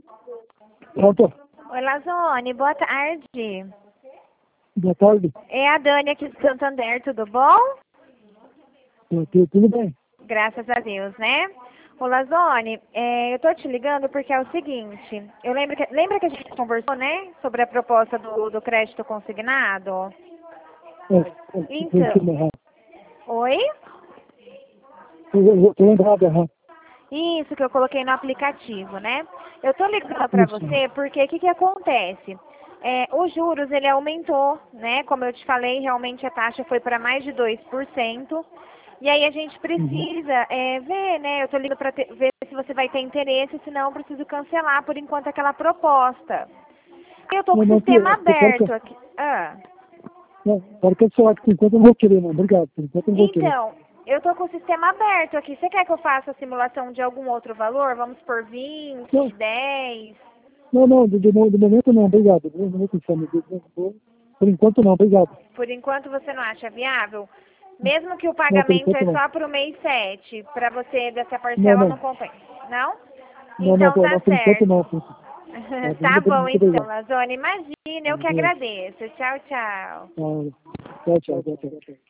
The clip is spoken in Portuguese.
Pronto. Oi, Lazone, boa tarde. Boa tarde. É a Dani aqui de Santander, tudo bom? Tudo bem? Graças a Deus, né? Ô, Lazone, eu tô te ligando porque é o seguinte, lembra que a gente conversou, né, sobre a proposta do crédito consignado? Então, oi? Eu tô lembrado, aham. Isso que eu coloquei no aplicativo, né? Eu tô ligando para Isso. você porque o que acontece? Os juros, ele aumentou, né? Como eu te falei, realmente a taxa foi para mais de 2%. E aí a gente precisa ver, né? Eu tô ligando para ver se você vai ter interesse, senão eu preciso cancelar por enquanto aquela proposta. Eu tô com o sistema aberto aqui. Para cancelar, por enquanto eu não vou querer, não. Obrigado. Por enquanto eu não vou querer. Então, eu tô com o sistema aberto aqui. Você quer que eu faça a simulação de algum outro valor? Vamos por 20, Não. 10? Não, do momento não, obrigado. Não vou pensar no por enquanto não, obrigado. Por enquanto você não acha viável? Mesmo que o Não, por pagamento enquanto é não. só para o mês 7, para você dessa parcela não compensa. Não? Não, Então tá por enquanto certo. não. Tá bom Muito então, obrigado. Lazone. Imagina, eu que agradeço. Tchau, tchau. Tchau, tchau.